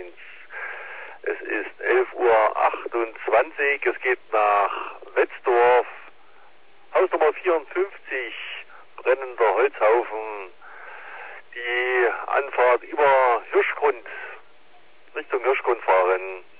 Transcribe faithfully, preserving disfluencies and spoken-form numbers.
uns. Es ist elf Uhr achtundzwanzig, es geht nach Wetzdorf, Hausnummer vierundfünfzig, brennender Holzhaufen, die Anfahrt über Hirschgrund, Richtung Hirschgrund fahren.